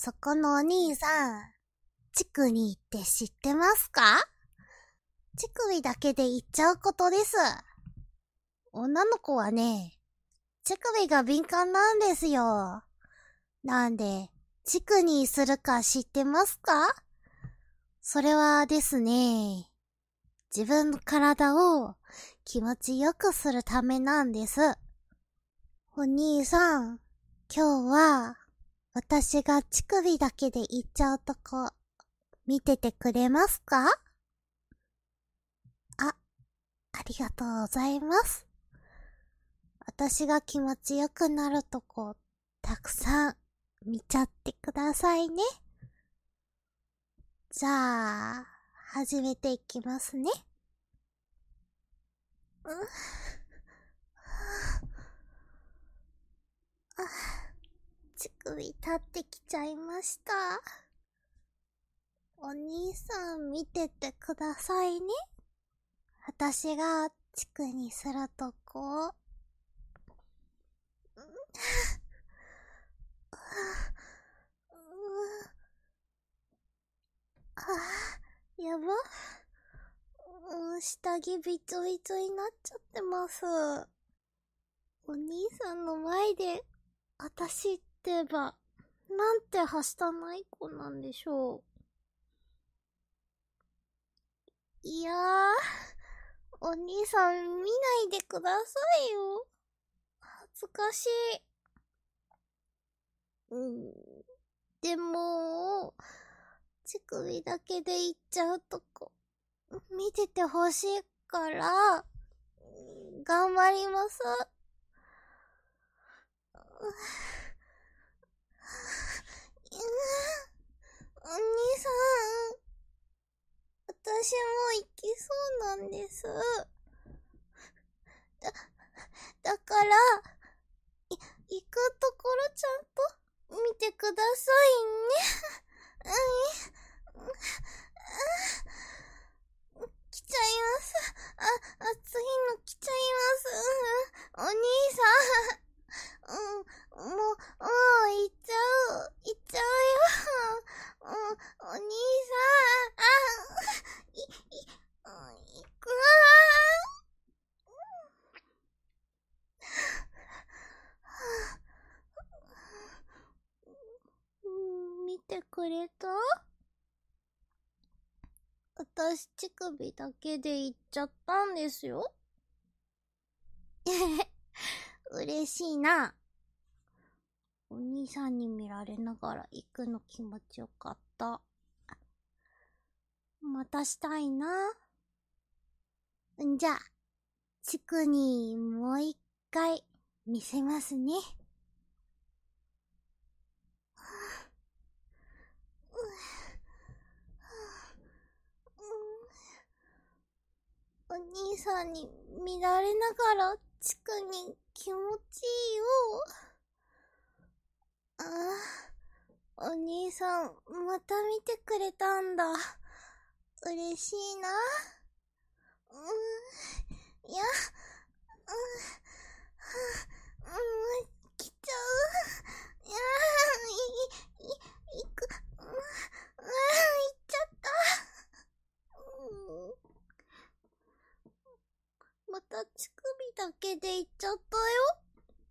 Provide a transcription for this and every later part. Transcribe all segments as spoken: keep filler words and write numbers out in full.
そこのお兄さん、乳首って知ってますか？乳首だけで言っちゃうことです。女の子はね、乳首が敏感なんですよ。なんで、乳首にするか知ってますか？それはですね、自分の体を気持ちよくするためなんです。お兄さん、今日は私が乳首だけで言っちゃうとこ見ててくれますか？あ、ありがとうございます。私が気持ちよくなるとこたくさん見ちゃってくださいね。じゃあ、始めていきますね。うん、あ、乳首立ってきちゃいました。お兄さん見ててくださいね。私が乳首にするとこ。うん、あ、やば。うん、下着びちょびちょになっちゃってます。お兄さんの前で、あたしってば、なんてはしたない子なんでしょう。いやー、お兄さん見ないでくださいよ。恥ずかしい。うん、でも、乳首だけで言っちゃうとこ、見ててほしいから、頑張ります。お兄さん、私も行きそうなんです。だ、だから、い、行くところちゃんと見てくださいね。うん。来ちゃいます。あ、暑いの来ちゃいます。うん、お兄さん。うん、もう、もう行っちゃう。行っちゃうよ。うん、お兄さん。あ、い、い、行くわー。見てくれた？私乳首だけで行っちゃったんですよ。嬉しいな。お兄さんに見られながら行くの気持ちよかった。またしたいな。んじゃあ、チクにもう一回見せますね。お兄さんに見られながらチクに気持ちいいよ。ああ、お兄さんまた見てくれたんだ。嬉しいな。うん、いや、うん、うん、来ちゃう。いやー、い、い、いく、うん、うん、行っちゃった。うん、また乳首だけで行っちゃったよ。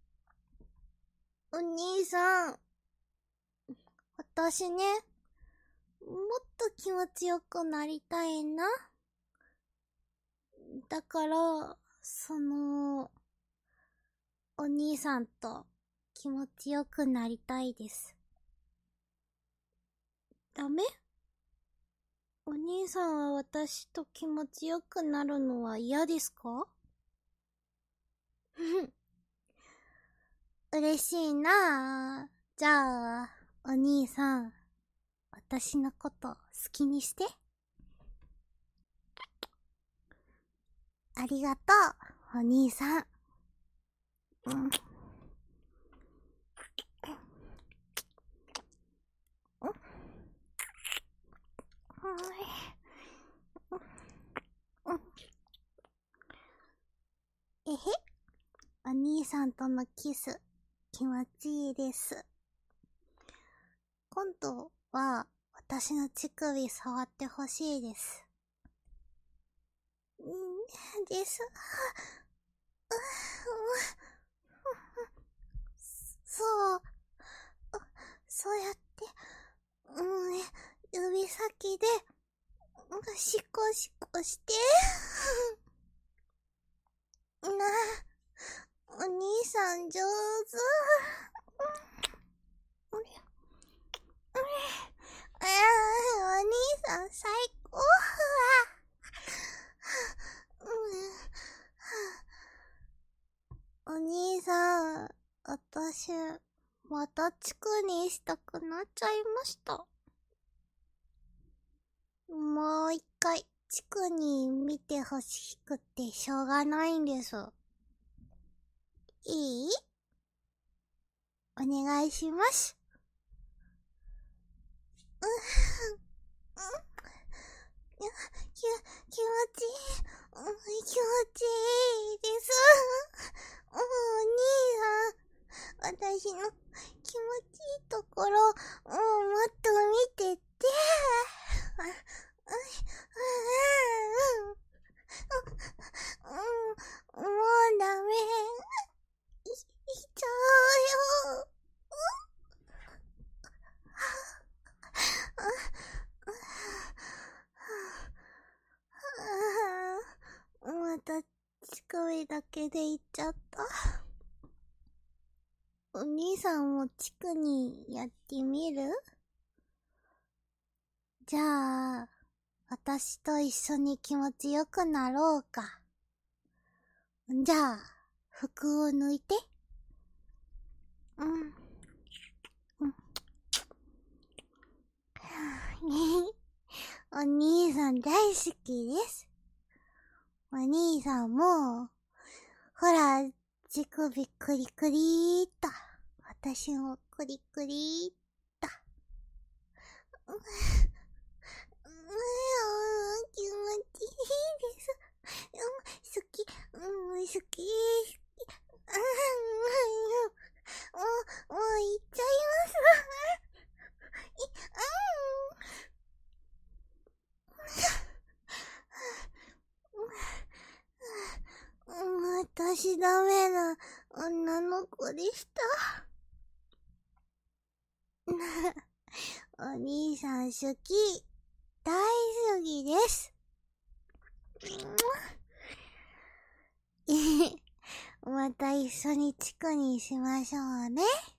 お兄さん、私ね、もっと気持ちよくなりたいな。だから、その、お兄さんと気持ちよくなりたいです。ダメ？お兄さんは私と気持ちよくなるのは嫌ですか？嬉しいなぁ。じゃあ、お兄さん、私のこと好きにして。ありがとう、お兄さん。うん。えへ、お兄さんとのキス、気持ちいいです。 今度は私の乳首触ってほしいです。んです。そう、そうやって、うん、指先で、シコシコして、なあ、お兄さん上手。ああ、お兄さん最高。お兄さん、私、またチクにしたくなっちゃいました。もう一回、チクに見てほしくてしょうがないんです。いい？お願いします。うん、うん、き、気持ちいい。うん、気持ちいいです。お兄さん、私の気持ちいいところ、もっと見てって。もうダメ。い、いっちゃうよ。また乳首だけでいっちゃった。お兄さんもチクにやってみる？じゃあ、私と一緒に気持ちよくなろうか。じゃあ、服を抜いて。うん。うん。お兄さん大好きです。お兄さんも、ほら、乳首クリクリーっと。私もクリクリーっと。うう気持ちいいです。うん、好き、うん、好き、好き。うん、もう、もう行っちゃいます。い、うん。私ダメな女の子でした。お兄さん好き。大好きです。また一緒にチクにしましょうね。